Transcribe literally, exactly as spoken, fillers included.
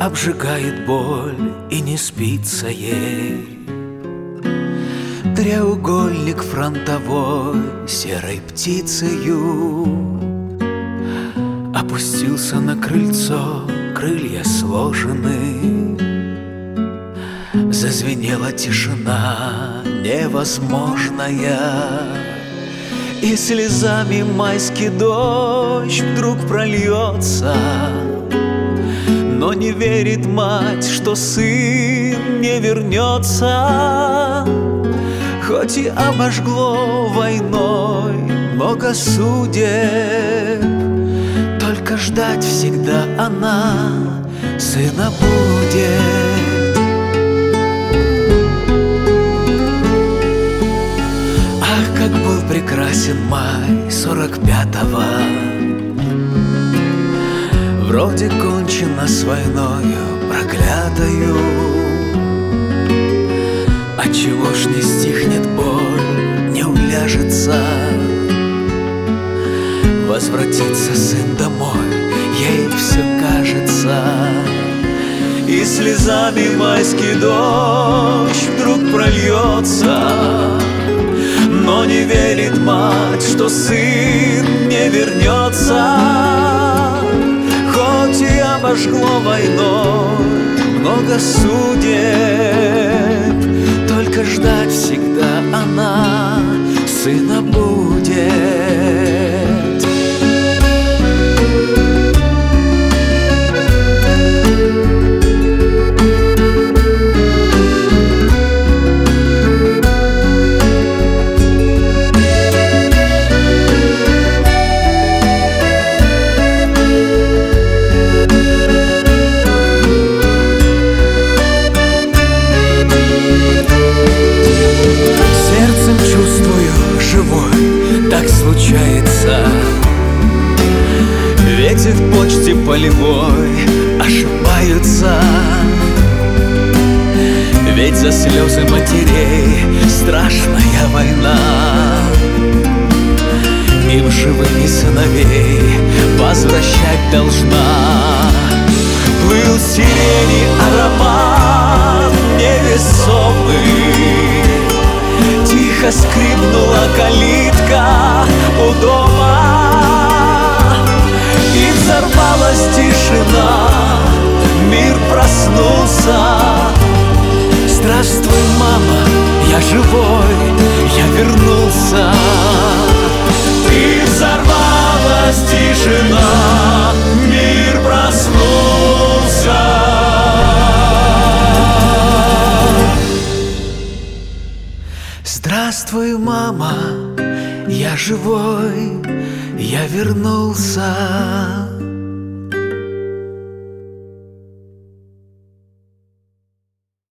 обжигает боль и не спится ей. Треугольник фронтовой серой птицею опустился на крыльцо, крылья сложены. Зазвенела тишина невозможная, и слезами майский дождь вдруг прольется. Но не верит мать, что сын не вернется. Хоть и обожгло войной много судеб, только ждать всегда она сына будет. Ах, как был прекрасен май сорок пятого. Вроде кончено с войною проклятою. Отчего ж не стихнет боль, не уляжется? Возвратится сын домой, ей все кажется. И слезами майский дождь вдруг прольется. Но не верит мать, что сын не вернется. Хоть и обожгло войной много судеб, только ждать всегда она сына будет. Так случается, ведь и в почте полевой ошибаются. Ведь за слезы матерей страшная война. Им живыми сыновей возвращать должна. Плыл сирени аромат невесомый. Тихо скрипнула калитка у дома, и взорвалась тишина, мир проснулся. Здравствуй, мама, я живой, я вернулся. И взорвалась тишина, мир проснулся. Здравствуй, мама, я живой, я вернулся.